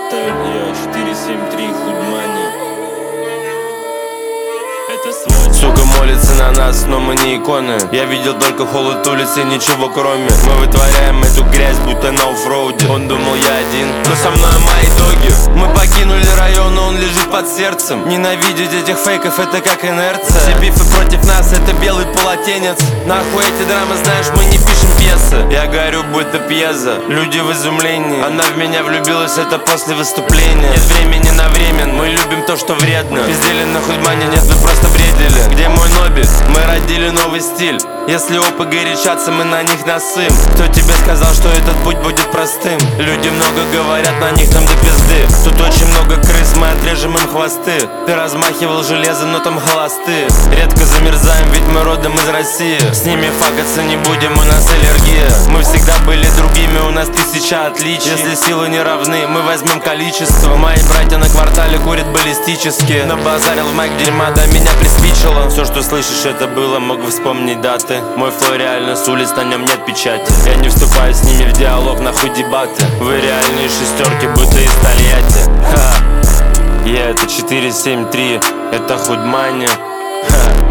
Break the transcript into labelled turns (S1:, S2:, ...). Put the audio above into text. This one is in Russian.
S1: Это я 473 Худмани. Это свой.
S2: Сука молится на нас, но мы не иконы. Я видел только холод улицы, ничего кроме. Мы вытворяем эту грязь, будто на оффроуде. Он думал я один, но со мной мои доги. Мы покинули район, но он лежит под сердцем. Ненавидеть этих фейков, это как инерция. Все бифы против нас, это белый полотенец. Нахуй эти драмы, знаешь, мы не пишем пьесы. Я горю, будто пьеза, люди в изумлении. Она в меня влюбилась, это после выступления. Нет времени на времен, мы любим то, что вредно. Пиздели на Худмани, нет, вы просто бредили. Где мой Нобель? Мы родили новый стиль. Если опы горячатся, мы на них насым. Кто тебе сказал, что этот путь будет простым? Люди много говорят, на них там до пизды. Тут очень много крыс, мы отрежем им хвосты. Ты размахивал железом, но там холосты. Редко замерзаем, ведь мы родом из России. С ними факаться не будем, у нас аллергия. Мы всегда были другими, у нас 1000 отличий. Если силы не равны, мы возьмем количество. Мои братья на квартале курят баллистически. Набазарил в майк дерьма, до меня приспичило. Все, что слышишь, это было, мог бы вспомнить даты. Мой флоу реально с улиц, на нем нет печати. Я не вступаю с ними в диалог, нахуй дебаты. Вы реальные шестерки, будто из Тольятти. Ха. Я это 473, это Худмани. Ха.